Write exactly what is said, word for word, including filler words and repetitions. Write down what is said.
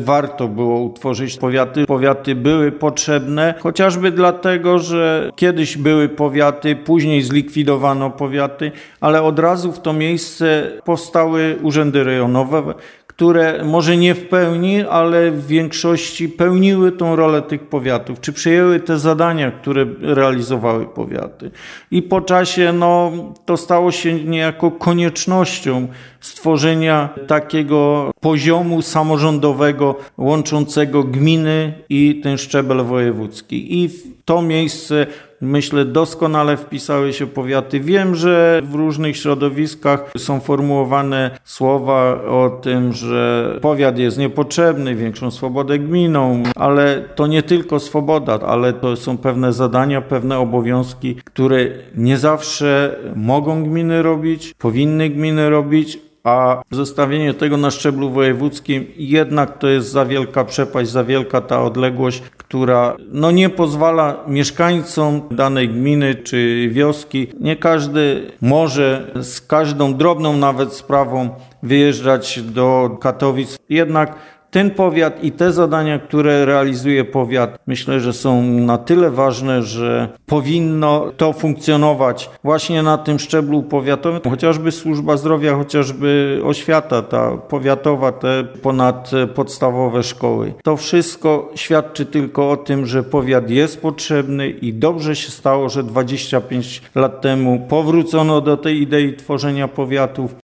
warto było utworzyć powiaty. Powiaty były potrzebne, chociażby dlatego, że kiedyś były powiaty, później zlikwidowano powiaty, ale od razu w to miejsce powstały urzędy rejonowe, które może nie w pełni, ale w większości pełniły tą rolę tych powiatów, czy przyjęły te zadania, które realizowały powiaty. I po czasie no, to stało się niejako koniecznością stworzenia takiego poziomu samorządowego łączącego gminy i ten szczebel wojewódzki. I w to miejsce, myślę, doskonale wpisały się powiaty. Wiem, że w różnych środowiskach są formułowane słowa o tym, że powiat jest niepotrzebny, większą swobodę gminą, ale to nie tylko swoboda, ale to są pewne zadania, pewne obowiązki, które nie zawsze mogą gminy robić, powinny gminy robić, a zostawienie tego na szczeblu wojewódzkim jednak to jest za wielka przepaść, za wielka ta odległość, która no nie pozwala mieszkańcom danej gminy czy wioski. Nie każdy może z każdą drobną nawet sprawą wyjeżdżać do Katowic. Jednak ten powiat i te zadania, które realizuje powiat, myślę, że są na tyle ważne, że powinno to funkcjonować właśnie na tym szczeblu powiatowym. Chociażby służba zdrowia, chociażby oświata, ta powiatowa, te ponadpodstawowe szkoły. To wszystko świadczy tylko o tym, że powiat jest potrzebny i dobrze się stało, że dwadzieścia pięć lat temu powrócono do tej idei tworzenia powiatów